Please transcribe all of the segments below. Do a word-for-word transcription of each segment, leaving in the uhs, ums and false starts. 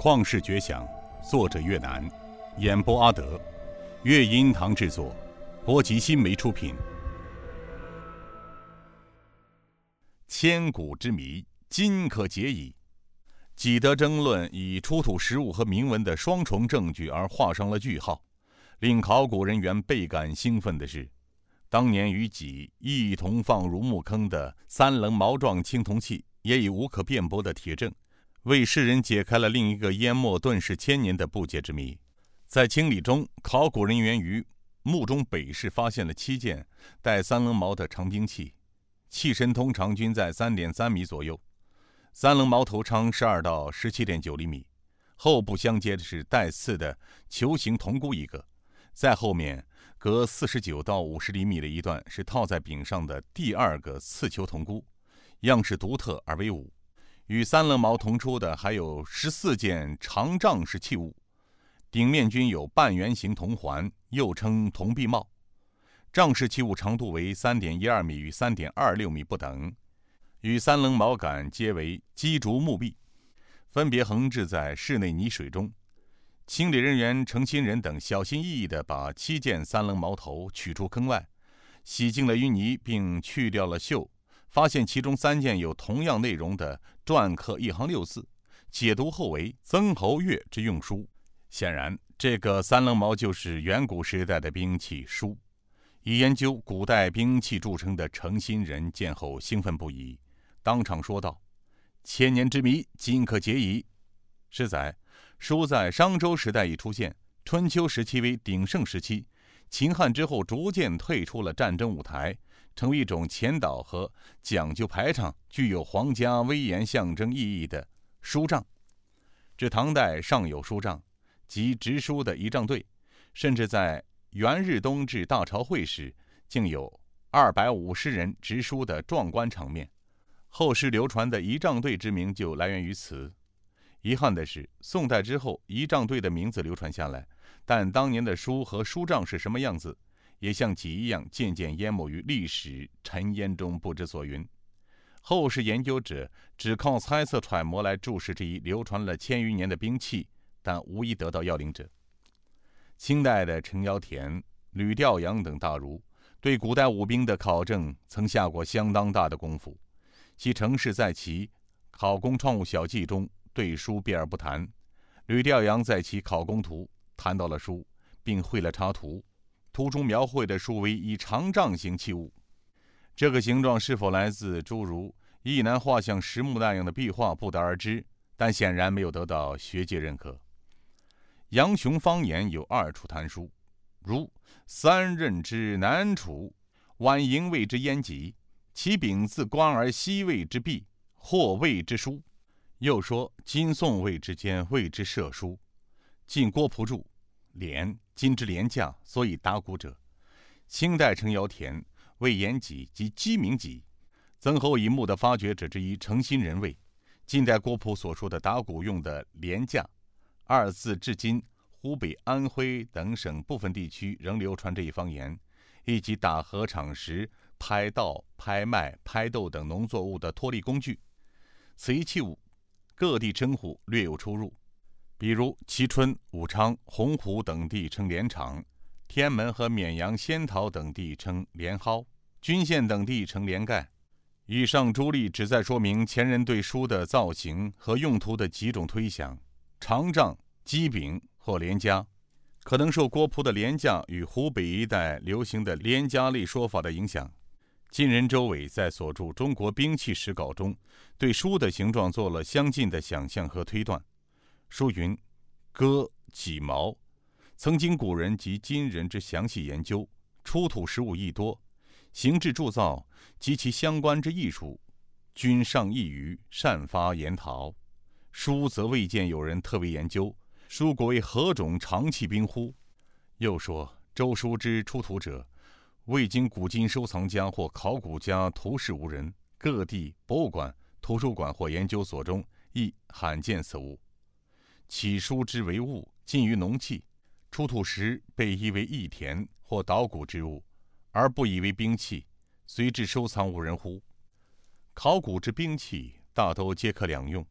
旷世绝响，作者岳南，演播阿德，乐音堂制作，波吉新媒出品。千古之谜，今可解矣。几德争论以出土实物和铭文的双重证据而画上了句号。令考古人员倍感兴奋的是，当年与己一同放入墓坑的三棱毛状青铜器，也以无可辩驳的铁证，为世人解开了另一个淹没顿世千年的不解之谜。在清理中，考古人员于墓中北室发现了七件带三棱矛的长兵器，器身通常均在 三点三米左右，三棱矛头长十二到十七点九厘米，后部相接的是带刺的球形铜箍一个，在后面隔四十九到五十厘米的一段是套在柄上的第二个刺球铜箍，样式独特而威武。与三棱矛同出的还有十四件长杖式器物，顶面均有半圆形铜环，又称铜臂帽。杖式器物长度为 三点一二米与 三点二六米不等，与三棱矛杆皆为鸡竹木壁，分别横置在室内泥水中。清理人员程新仁等小心翼翼地把七件三棱矛头取出坑外，洗净了淤泥，并去掉了锈，发现其中三件有同样内容的篆刻一行六字，解读后为曾侯乙之用书。显然，这个三棱矛就是远古时代的兵器书。以研究古代兵器著称的程新仁见后兴奋不已，当场说道：“千年之谜，今可解矣。”是载书在商周时代已出现，春秋时期为鼎盛时期，秦汉之后逐渐退出了战争舞台，成为一种前导和讲究排场、具有皇家威严象征意义的书杖。至唐代尚有书杖，即执书的仪仗队，甚至在元日冬至大朝会时，竟有二百五十人执书的壮观场面。后世流传的仪仗队之名就来源于此。遗憾的是，宋代之后，仪仗队的名字流传下来，但当年的书和书杖是什么样子，也像己一样渐渐淹没于历史尘烟中，不知所云。后世研究者只靠猜测揣摩来注释这一流传了千余年的兵器，但无一得到要领者。清代的程咬田、吕调阳等大儒对古代武兵的考证曾下过相当大的功夫，其程氏在其《考工创物小记》中对书避而不谈，吕调阳在其《考工图》谈到了书，并绘了插图，图中描绘的书为以长杖形器物。这个形状是否来自诸如一南画像实木那样的壁画，不得而知，但显然没有得到学界认可。杨雄方言有二处谈书，如三仞之南楚，宛营谓之焉籍，其柄自关而西谓之壁，或谓之书。又说金宋魏之间谓之射书。晋郭璞注：廉，金之廉价，所以打鼓者。清代程咬田谓延己及鸡鸣己。曾侯乙墓的发掘者之一程新仁谓，近代郭璞所说的打鼓用的廉价二字，至今湖北、安徽等省部分地区仍流传这一方言，以及打禾场时拍稻、拍麦、拍豆等农作物的脱力工具。此一器物各地称呼略有出入，比如蕲春、武昌、洪湖等地称连场，天门和绵阳、仙桃等地称连蒿，均县等地称连盖。以上诸例旨在说明前人对书的造型和用途的几种推想。长杖、鸡柄或连枷，可能受郭璞的连架与湖北一带流行的连枷类说法的影响。晋人周伟在所著《中国兵器史稿》中，对书的形状做了相近的想象和推断。书云：戈、戟、矛。曾经古人及今人之详细研究，出土实物亦多，形制铸造及其相关之艺术，均尚异于善发研讨。书则未见有人特为研究，书国为何种长器兵乎？又说周书之出土者，未经古今收藏家或考古家图示无人，各地博物馆、图书馆或研究所中亦罕见此物。起书之为物，近于农器，出土时被疑为义田或捣鼓之物，而不以为兵器，虽至收藏无人乎？考古之兵器大都皆可两用，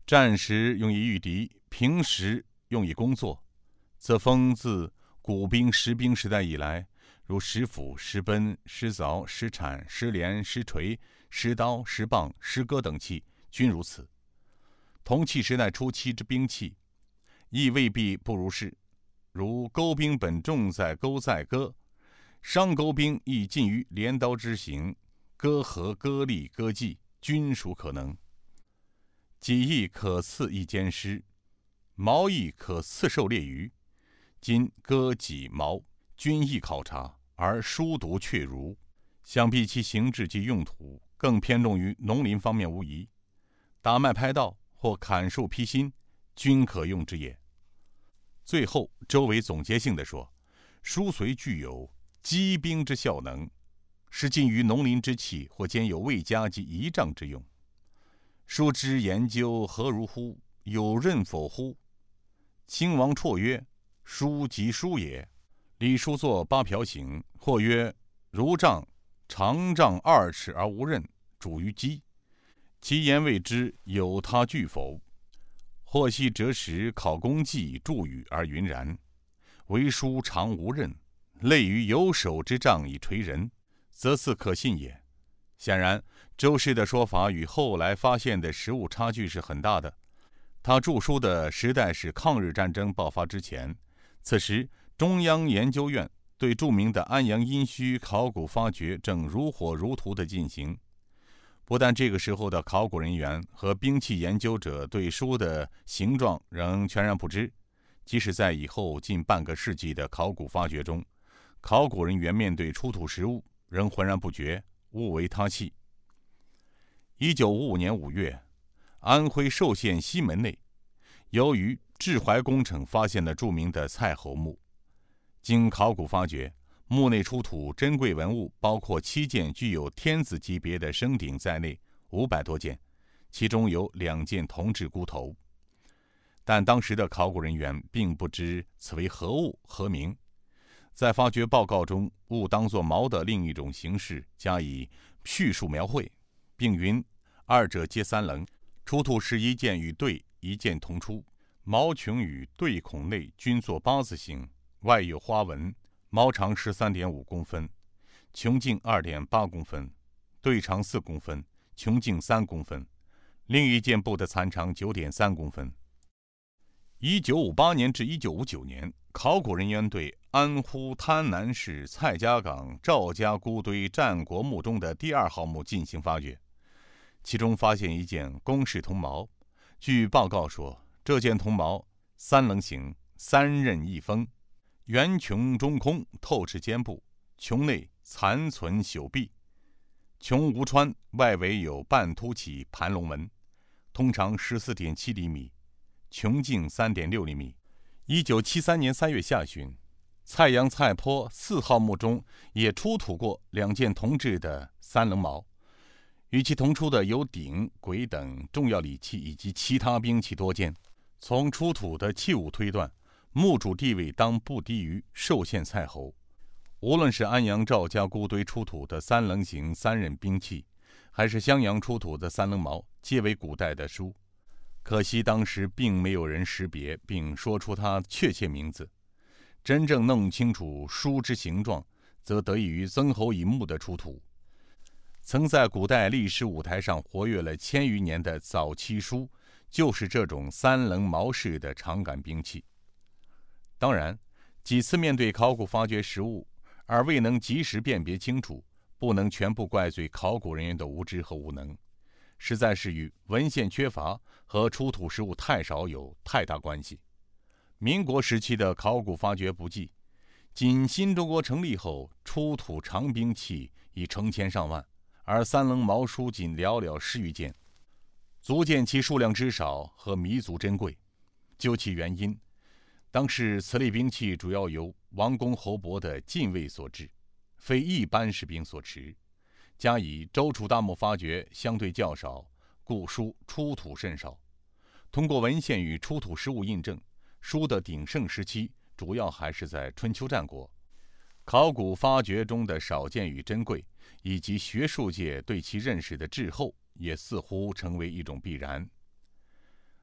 战时用以御敌，平时用以工作。此风自古兵石兵时代以来，如石斧、石奔、石凿、石铲、石镰、石锤、石刀、石棒、石戈等器均如此。铜器时代初期之兵器，亦未必不如是，如钩兵本重在钩在戈，商钩兵亦近于镰刀之形，戈和戈利、戈技均属可能。戟亦可刺一肩师，矛亦可刺狩猎鱼。今戈戟矛均易考察，而殊独确如，想必其形制及用途更偏重于农林方面无疑。打麦拍稻或砍树劈心，均可用之也。最后，周围总结性地说，书虽具有击兵之效能，是近于农林之器，或兼有卫家及仪仗之用。书之研究何如乎？有任否乎？亲王绰曰：书即书也。李书作八瓢形，或曰如杖，长杖二尺而无刃，主于击。其言谓之有他据否？或系折石考功绩注语而云然。唯书长无刃，类于有手之杖以锤人，则似可信也。显然，周氏的说法与后来发现的实物差距是很大的。他著书的时代是抗日战争爆发之前，此时中央研究院对著名的安阳殷墟考古发掘正如火如荼地进行。不但这个时候的考古人员和兵器研究者对书的形状仍全然不知，即使在以后近半个世纪的考古发掘中，考古人员面对出土实物仍浑然不觉，误为他器。一九五五年五月，安徽寿县西门内，由于志怀工程发现了著名的蔡侯墓。经考古发掘，墓内出土珍贵文物包括七件具有天子级别的升鼎在内五百多件，其中有两件铜制箍头。但当时的考古人员并不知此为何物何名，在发掘报告中误当作矛的另一种形式加以叙述描绘，并云二者皆三棱，出土时一件与对一件同出，矛穹与对孔内均作八字形，外有花纹，矛长 十三点五公分，穹径 二点八公分，对长四公分，穹径三公分，另一件布的残长 九点三公分。一九五八年至一九五九年，考古人员对安徽滩南市蔡家岗赵家孤堆战国墓中的第二号墓进行发掘，其中发现一件宫式铜矛。据报告说，这件铜矛三棱形，三刃一锋，圆穹中空，透至肩部，穹内残存朽壁，穹无穿，外围有半凸起盘龙纹，通长 十四点七厘米，穹径 三点六厘米。一九七三年三月下旬，蔡阳蔡坡四号墓中也出土过两件铜制的三棱矛，与其同出的有鼎、簋等重要礼器以及其他兵器多件。从出土的器物推断，墓主地位当不低于寿县蔡侯。无论是安阳赵家孤堆出土的三棱形三刃兵器，还是襄阳出土的三棱矛，皆为古代的书。可惜当时并没有人识别并说出它确切名字。真正弄清楚书之形状，则得益于曾侯乙墓的出土。曾在古代历史舞台上活跃了千余年的早期书，就是这种三棱矛式的长杆兵器。当然，几次面对考古发掘实物而未能及时辨别清楚，不能全部怪罪考古人员的无知和无能，实在是与文献缺乏和出土实物太少有太大关系。民国时期的考古发掘不济，仅新中国成立后出土长兵器已成千上万，而三棱矛书仅寥寥十余件，足见其数量之少和弥足珍贵。究其原因，当时此类兵器主要由王公侯伯的禁卫所制，非一般士兵所持。加以周楚大墓发掘相对较少，故书出土甚少。通过文献与出土实物印证，书的鼎盛时期主要还是在春秋战国。考古发掘中的少见与珍贵，以及学术界对其认识的滞后，也似乎成为一种必然。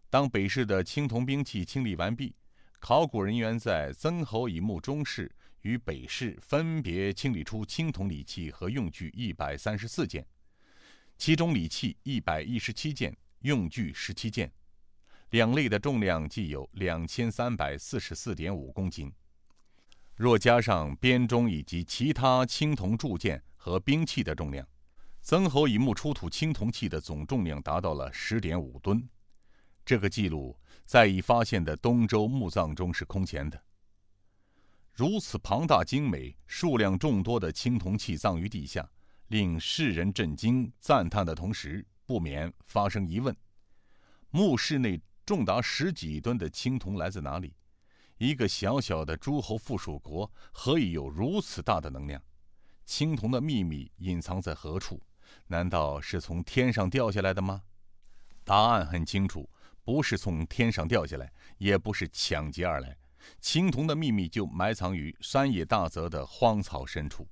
当北市的青铜兵器清理完毕，考古人员在曾侯乙墓中室与北市分别清理出青铜礼器和用具一百三十四件，其中礼器一百一十七件，用具十七件，两类的重量计有两千三百四十四点五公斤。若加上编钟以及其他青铜铸件和兵器的重量，曾侯乙墓出土青铜器的总重量达到了 十点五吨。这个记录在已发现的东周墓葬中是空前的。如此庞大精美、数量众多的青铜器葬于地下，令世人震惊赞叹的同时，不免发生疑问：墓室内重达十几吨的青铜来自哪里？一个小小的诸侯附属国何以有如此大的能量？青铜的秘密隐藏在何处？难道是从天上掉下来的吗？答案很清楚，不是从天上掉下来，也不是抢劫而来。青铜的秘密就埋藏于山野大泽的荒草深处。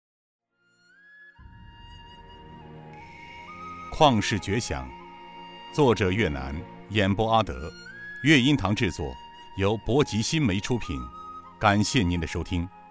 旷世绝响，作者岳南，演播阿德，乐音堂制作，由博吉新媒出品。感谢您的收听。